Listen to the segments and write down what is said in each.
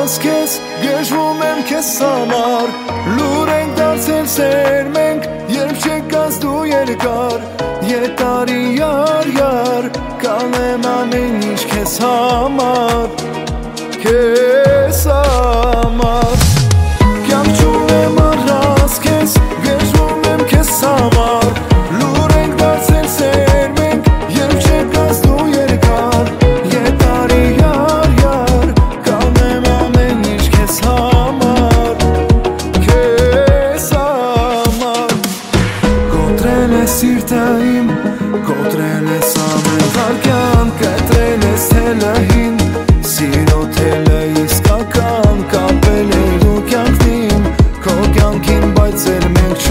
առանց քեզ գժվում եմ քեզ համար լուր ենք դարձել սեր մենք երբ չեկած դու երկար Ետարի յար կանեմ ամեն ինչ քեզ համար քեզ համար Կյանք չունեմ առանց քեզ գժվում եմ քեզ համար լուր ենք դարձել սեր մենք երբ չեկած դու երկար Ետարի յար կանեմ ամեն ինչ քեզ համար քեզ համար Կոտրել ես սիրտը իմ կոտրել ես ամեն վարկյան կտրել ես թելահին Սիրո թելը իսկական կապել է դու կյանքին Քո կյանքին բայց էր մենք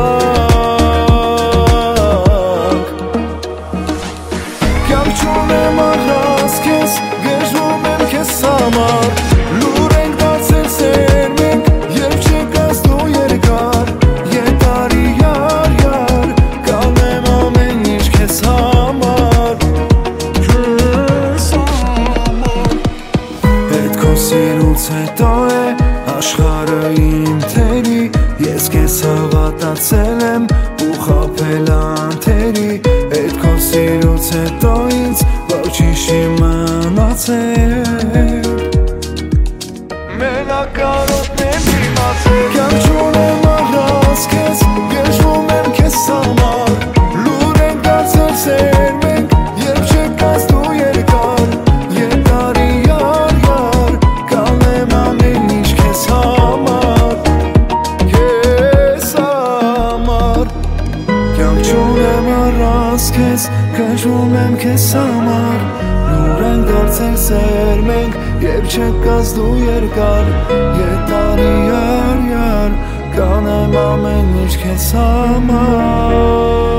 չկանք Կյանք չունեմ առանց քեզ գժվում եմ քեզ համար լուր ենք դարձել սեր մենք երբ չեկած դու երկար Ետարի յար կանեմ ամեն ինչ քեզ համար Սիրուց հետո է աշխարհը իմ թերի Ես քեզ հավատացել եմ ու խաբել անթերի Այդ քո սիրուց հետո ինձ ոչինչ չի մնացել Մենակ կարոտն եմ իմացել Կյանք չունեմ առանց քեզ գժվում եմ քեզ համար լուր ենք դարձել սեր մենք երբ չեկած դու երկար Ետարի յար կանեմ ամեն ինչ քեզ համար քեզ համար Կյանք չունեմ առանց քեզ գժվում եմ քեզ համար լուր ենք դարձել սեր մենք երբ չեկած դու երկար Ետարի յար կանեմ ամեն ինչ քեզ համար